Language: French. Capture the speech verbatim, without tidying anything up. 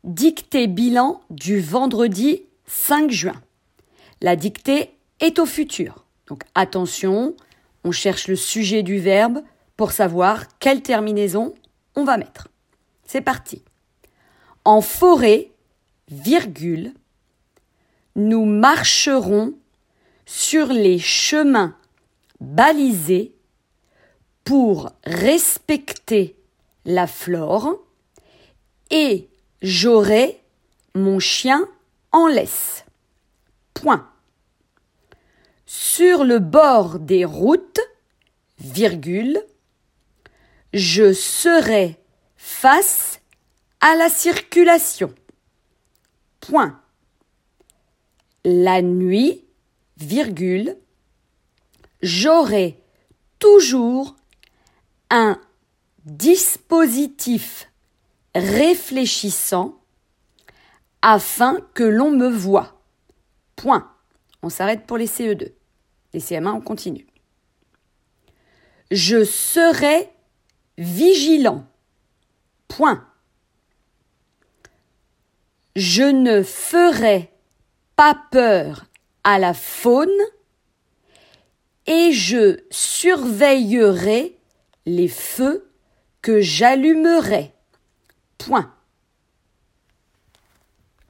Dictée bilan du vendredi cinq juin. La dictée est au futur. Donc attention, on cherche le sujet du verbe pour savoir quelle terminaison on va mettre. C'est parti. En forêt, virgule, nous marcherons sur les chemins balisés pour respecter la flore et j'aurai mon chien en laisse. Point. Sur le bord des routes, virgule, je serai face à la circulation. Point. La nuit, virgule, j'aurai toujours un dispositif réfléchissant afin que l'on me voie. Point. On s'arrête pour les C E deux. Les C M un, on continue. Je serai vigilant. Point. Je ne ferai pas peur à la faune et je surveillerai les feux que j'allumerai. Point.